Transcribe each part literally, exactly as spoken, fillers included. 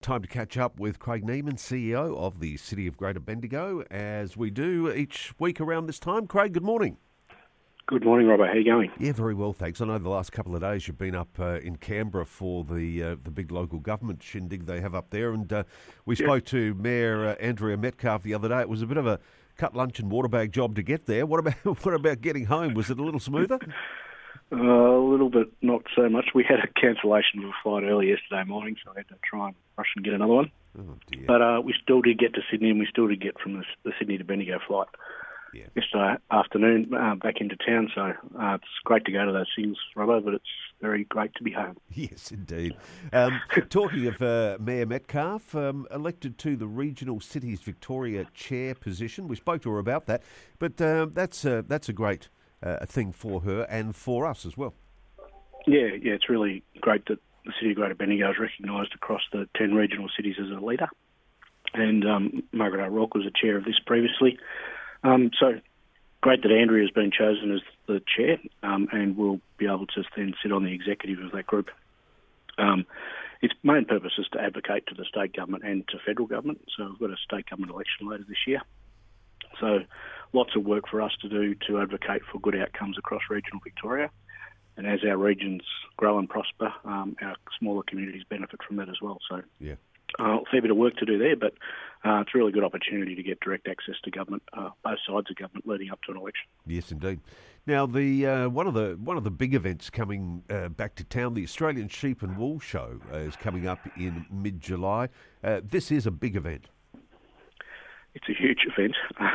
time to catch up with Craig Neiman, C E O of the City of Greater Bendigo, as we do each week around this time. Craig, good morning. Good morning, Robert. How are you going? Yeah, very well, thanks. I know the last couple of days you've been up uh, in Canberra for the uh, the big local government shindig they have up there, and uh, we Yeah. spoke to Mayor uh, Andrea Metcalfe the other day. It was a bit of a cut lunch and water bag job to get there. What about what about getting home? Was it a little smoother? Uh, a little bit, not so much. We had a cancellation of a flight early yesterday morning, so I had to try and rush and get another one. Oh dear. But uh, we still did get to Sydney, and we still did get from the, the Sydney to Bendigo flight Yeah. yesterday afternoon uh, back into town. So uh, it's great to go to those things, Robbo, but it's very great to be home. Yes, indeed. Um, talking of uh, Mayor Metcalfe, um, elected to the Regional Cities Victoria Chair position. We spoke to her about that, but uh, that's uh, that's a great uh, thing for her and for us as well. Yeah, yeah, it's really great that the City of Greater Bendigo is recognised across the ten regional cities as a leader. And um, Margaret O'Rourke was the chair of this previously. Um, so great that Andrea has been chosen as the chair, um, and will be able to then sit on the executive of that group. Um, its main purpose is to advocate to the state government and to federal government. So we've got a state government election later this year. So lots of work for us to do to advocate for good outcomes across regional Victoria. And as our regions grow and prosper, um, our smaller communities benefit from that as well. So Yeah. uh, a fair bit of work to do there, but uh, it's a really good opportunity to get direct access to government, uh, both sides of government, leading up to an election. Yes, indeed. Now, the uh, one of the one of the big events coming uh, back to town, the Australian Sheep and Wool Show, uh, is coming up in mid-July. Uh, this is a big event. It's a huge event.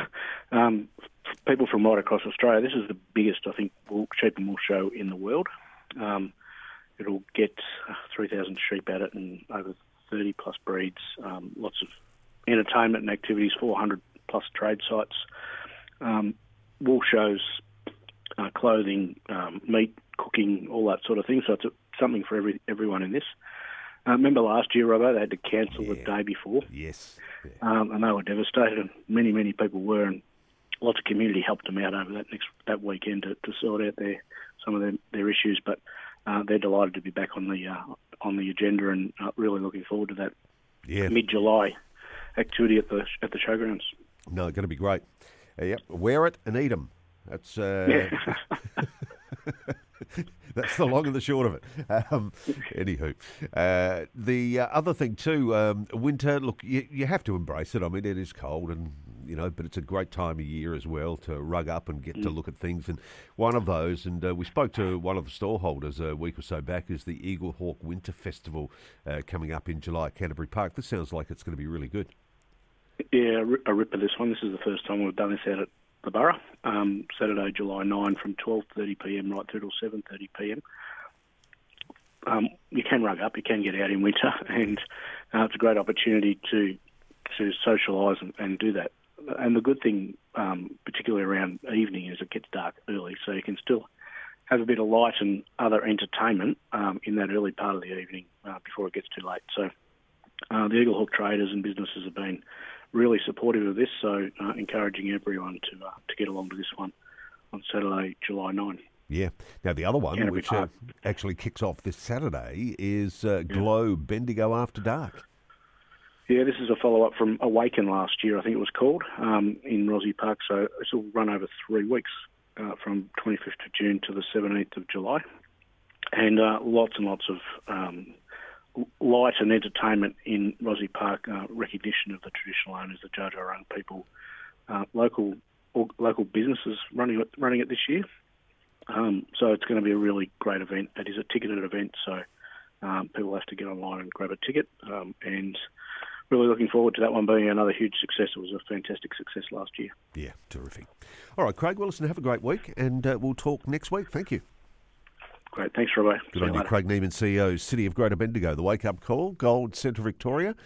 um, people from right across Australia, this is the biggest, I think, wool, sheep and wool show in the world. Um, it'll get uh, three thousand sheep at it and over thirty plus breeds, um, lots of entertainment and activities, four hundred plus trade sites, um, wool shows, uh, clothing, um, meat, cooking, all that sort of thing. So it's a, something for every everyone in this. Uh, remember last year, Robbo, they had to cancel Yeah. the day before. Yes. Yeah. Um, and they were devastated, and many, many people were, and lots of community helped them out over that next that weekend to, to sort out their some of their, their issues. But uh, they're delighted to be back on the uh, on the agenda, and uh, really looking forward to that Yeah. mid-July activity at the at the showgrounds. No, going to be great. Uh, yep. Wear it and eat 'em. That's uh, Yeah. that's the long and the short of it. Um, anywho, uh, the uh, other thing too, um, winter. Look, you, you have to embrace it. I mean, it is cold, and you know, but it's a great time of year as well to rug up and get to look at things. And one of those, and uh, we spoke to one of the stall holders a week or so back, is the Eagle Hawk Winter Festival uh, coming up in July at Canterbury Park. This sounds like it's going to be really good. Yeah, a ri- a ripper this one. This is the first time we've done this out at the Borough. Um, Saturday, July ninth from twelve thirty p m right through till seven thirty p m. Um, you can rug up, you can get out in winter, and uh, it's a great opportunity to to socialise and, and do that. And the good thing, um, particularly around evening, is it gets dark early, so you can still have a bit of light and other entertainment um, in that early part of the evening uh, before it gets too late. So uh, the Eagle Hawk traders and businesses have been really supportive of this, so uh, encouraging everyone to uh, to get along to this one on Saturday, July ninth. Yeah. Now, the other one, Canterbury which uh, Park. actually kicks off this Saturday, is uh, Glow Bendigo After Dark. Yeah, this is a follow-up from Awaken last year, I think it was called, um, in Rosy Park. So this will run over three weeks, uh, from twenty-fifth of June to the seventeenth of July. And uh, lots and lots of um, light and entertainment in Rosy Park, uh, recognition of the traditional owners, the Dja-Dja people, uh, local or, local businesses running it, running it this year. Um, so it's going to be a really great event. It is a ticketed event, so um, people have to get online and grab a ticket. Um, and really looking forward to that one being another huge success. It was a fantastic success last year. Yeah, terrific. All right, Craig, well, listen, have a great week, and uh, we'll talk next week. Thank you. Great. Thanks, Robbo. Good on you, Craig Neiman, C E O, City of Greater Bendigo. The Wake Up Call, Gold Centre Victoria.